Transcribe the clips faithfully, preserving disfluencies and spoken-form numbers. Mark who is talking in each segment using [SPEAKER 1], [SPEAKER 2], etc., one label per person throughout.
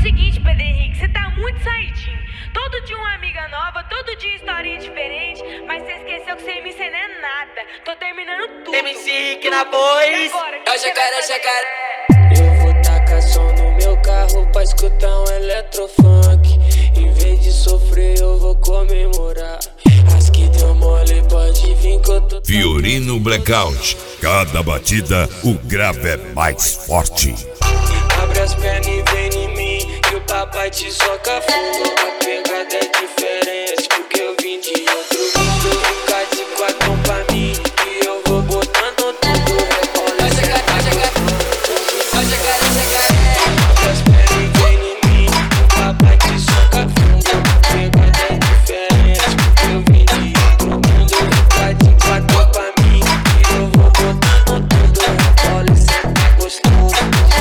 [SPEAKER 1] seguinte, Pedro Henrique, você tá muito saidinho. Todo dia uma amiga nova, todo dia historinha diferente, mas você esqueceu que sem mim você não é nada. Tô terminando tudo.
[SPEAKER 2] M C Rick na voz.
[SPEAKER 1] É o jacaré,
[SPEAKER 2] jacaré. Eu vou tacar som no meu carro pra escutar um eletrofunk. Em vez de sofrer, eu vou comemorar. As que deu mole pode vir que eu tô.
[SPEAKER 3] Fiorino Blackout. Cada batida, o grave é mais forte.
[SPEAKER 2] Abre as pernas e vem em mim, que o papai te soca fundo. A pegada é diferente, porque eu vim de outro mundo. Fica de quatro pra mim, e eu vou botando tudo. Olha essa cara, olha essa cara, olha essa cara, olha essa cara. Abre as pernas e vem em mim, que o papai te soca fundo. A pegada é diferente, porque eu vim de outro mundo. Fica de quatro pra mim, e eu vou botando tudo. Olha essa cara, gostoso.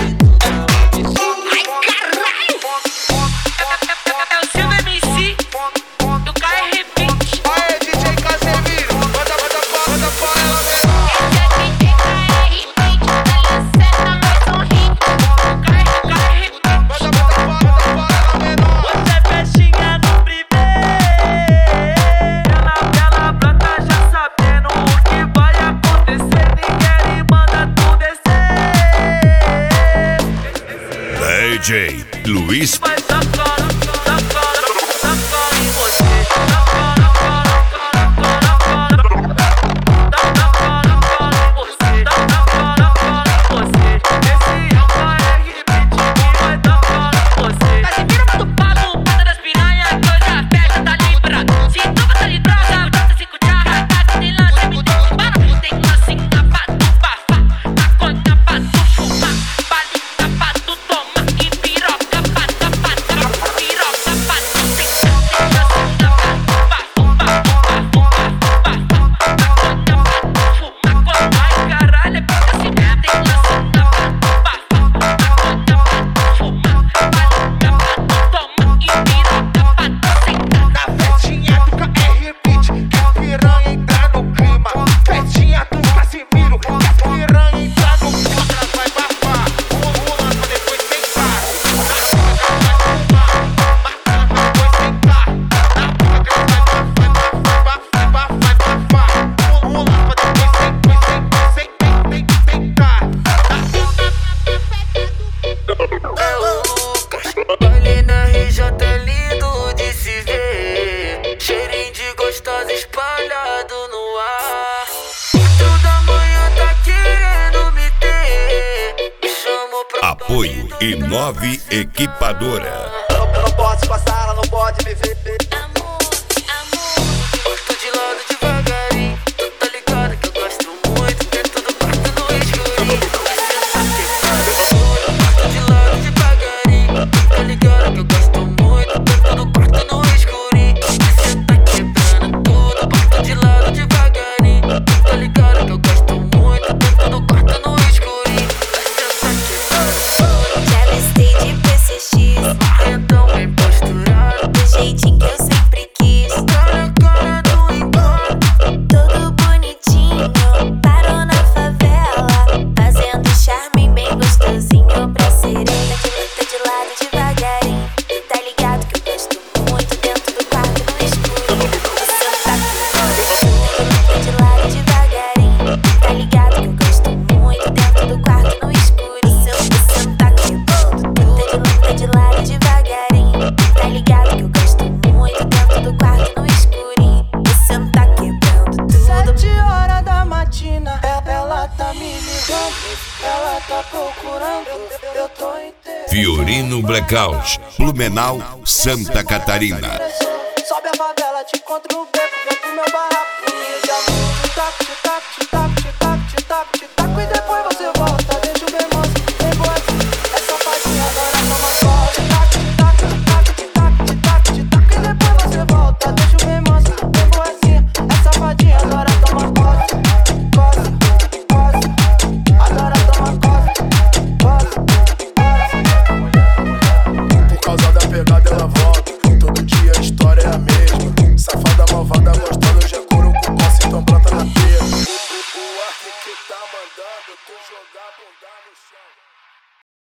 [SPEAKER 3] D J Luiz. Apoio Inove Equipadora.
[SPEAKER 4] Eu não posso passar, ela não pode me ver.
[SPEAKER 2] Amor, amor, gosto de lado devagarinho. Tu tá ligado que eu gosto muito, dentro do quarto no escurinho. Gosto de lado devagarinho. Tu tá ligado que eu gosto muito, dentro do quarto no escurinho. Você tá quebrando tudo, gosto de lado devagarinho. Tu tá ligado que eu gosto muito, dentro do quarto no escurinho.
[SPEAKER 5] Já gostei de P C X,
[SPEAKER 2] então bem posturado,
[SPEAKER 5] do jeitinho que eu sempre quis.
[SPEAKER 2] tá na cara do encontro.
[SPEAKER 5] Todo bonitinho, parou na favela, fazendo charme bem gostosinho pra sereia. Tá de lado devagarinho, tá ligado que eu gosto muito dentro do quarto no escuro. Você tá tá de lado devagarinho, tá ligado que eu gosto muito dentro do quarto no escuro. Você tá quebrando tudo, tá de lado devagarinho, tá ligado que eu gosto muito dentro do quarto no escurinho. Você tá quebrando tudo.
[SPEAKER 2] Sete horas da matina, ela tá me ligando, ela tá procurando, eu tô inteiro.
[SPEAKER 3] Fiorino Blackout. Blumenau, Santa Catarina.
[SPEAKER 2] Sobe a favela, te encontro no beco, vem pro meu barraco de amor.